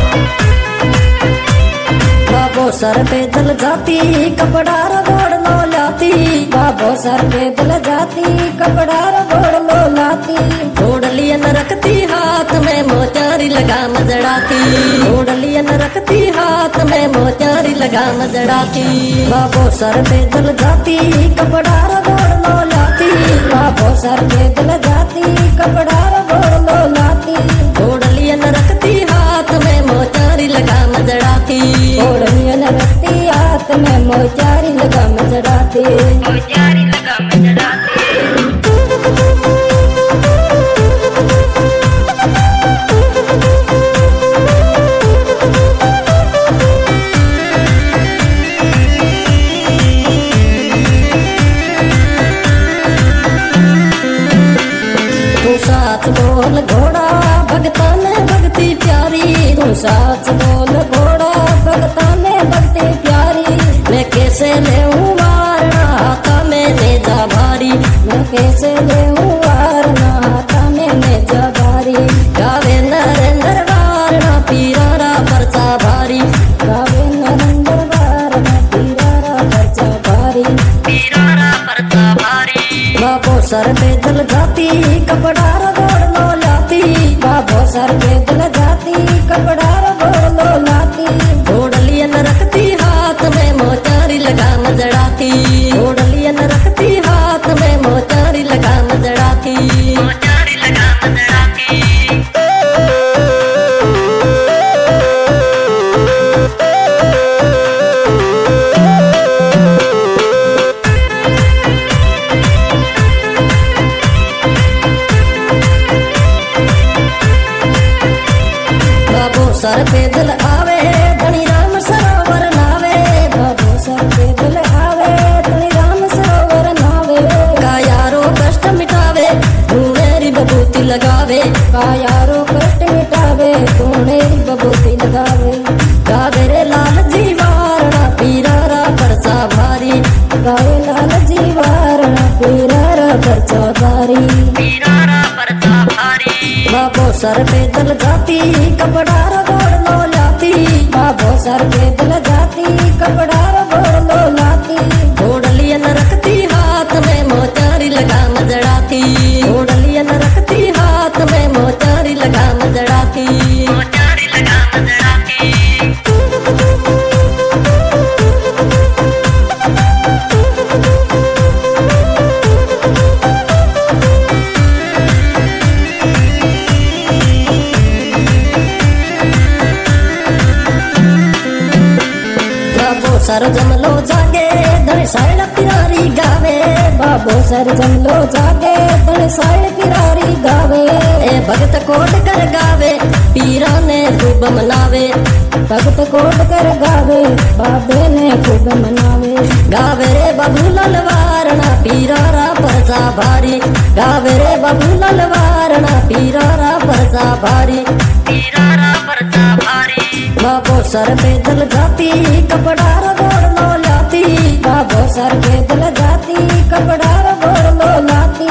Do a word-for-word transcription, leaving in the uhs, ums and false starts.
बाबो सर पे दल जाती कपड़ा रगोड़ लो लाती, बाबो सर पे दल जाती कपड़ा रगोड़ लो लाती। ओढ़ लिया न रखती हाथ में मोचारी लगा मजड़ाती, ओढ़ लिया न रखती हाथ में मोचारी लगा मजड़ाती। बाबो सर पे दल जाती कपड़ा रगोड़ लो लाती, बाबो सर पे दल जाती कपड़ा रगोड़ लो लाती। ओढ़ लिया न रखती हाथ में मोचारी लगा मजड़ाती, ओढ़ लिया न रखती हाथ में मोचारी लगा मजड़ाती, मोचारी लगा मजड़ाती। तू साथ बोल घोड़ा भगता ने भक्ति प्यारी, तू साथ बोल घोड़ा भगता ने भक्ति प्यारी। मैं कैसे ले वारना हाथा में नेजा भारी, मैं कैसे ले वारना हाथा में नेजा भारी। गावे नरेंद्र वारना पीरारा परचा भारी, गावे नरेंद्र वारना पीरारा परचा भारी, पीरारा परचा भारी। बाबो सर पे दल जाती कपड़ा रगोड़ लो लाती, बाबो सर पे दल जाती कपड़ा रगोड़ लो लाती। ओढ़ लिया न रखती हाथ में मोचारी लगा मजड़ाती, ओढ़ लिया न रखती हाथ में मोचारी लगा मजड़ाती, मोचारी लगा मजड़ाती। बाबो सर पे दल आवे धनी राम सरोवर नावे, बाबो सर पे दल आवे धनी राम सरोवर नावे। का यारो कष्ट मिटावे तू मेरी बबूती लगावे, का यारो कष्ट मिटावे तू मेरी बबूती लगावे। गावे रे लाल जी वारना पीरारा परचा भारी, गावे लाल जी वारना पीरारा परचा भारी, पीरारा परचा भारी। बाबो सर पे दल जाती कपड़ा रगोड़ लो लाती, बाबो सर पे दल जाती कपड़ा रगोड़ लो लाती। ओढ़ लिया न रखती हाथ में मोचारी लगा मजड़ाती, ओढ़ लिया न रखती हाथ में मोचारी लगा मजड़ाती, मोचारी लगा मजड़ाती। बाबो सर जमलो जागे धन साइड पिरारी गावे, बाबो सर जमलो जागे धन साइड पिरारी गावे। ए भगत कोट कर गावे पीरा ने खूब मनावे, भगत कोट कर गावे बाबे ने खूब मनावे। गावे रे बाबू लाल वारना पीरारा परचा भारी, गावे रे बाबू लाल वारना पीरारा परचा भारी, पीरारा परचा भारी। बाबो सर पे दल जाती कपड़ा रगोड़ लो लाती, बाबो सर पे दल जाती कपड़ा रगोड़ लो लाती।